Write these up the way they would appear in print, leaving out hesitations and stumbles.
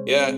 Yeah.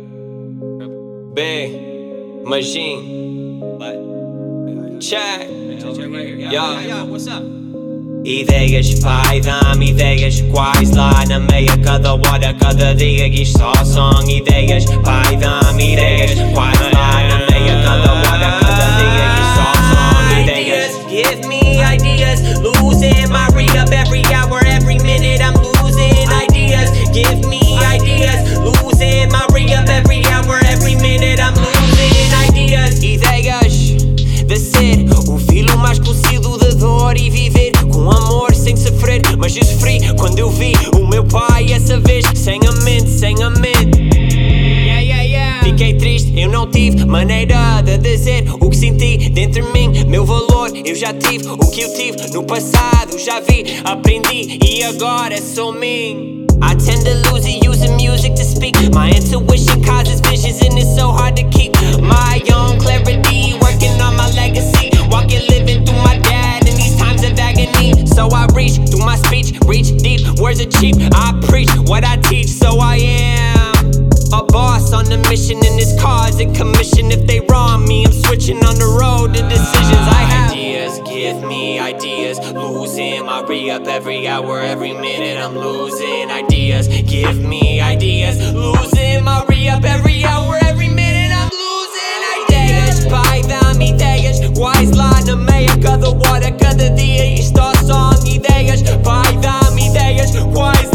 Big Machine. Check. Yeah. What's up? Ideias pai, dá-me ideias quais lá na meia, cada hora, cada dia, isto só são ideias pai, dá-me ideias quais lá na meia, cada hora, cada dia, isto só são ideias. Give me ideas, losing my re-up every hour, every minute I'm losing ideas. Give me ideas, losing my re-up every hour, every minute I'm losing ideas. Ideias de ser o filho mais conhecido da dor e viver com amor sem sofrer, mas eu sofri quando eu vi o meu pai essa vez sem a mente, sem a mente. Fiquei triste, eu não tive maneira de dizer o que senti dentro de mim. Meu valor eu já tive, o que eu tive no passado já vi, aprendi e agora sou mim. I tend to lose it using music to speak. My intuition causes visions and it's so hard to keep my own clarity, working on my legacy, walking, living through my dad in these times of agony. So I reach through my speech, reach deep, words are cheap. I preach what I teach, so I am a boss on a mission in this cause and commission. If they wrong me, I'm switching on the road to decisions I have. Ideas, give me ideas, losing my re-up every hour, every minute I'm losing ideas. Give me ideas, losing my re-up every hour, every minute I'm losing ideas. Pai, dá-me ideias quais lá na meia, cada hora, cada dia, isto só são ideias. Pai, dá-me ideias quais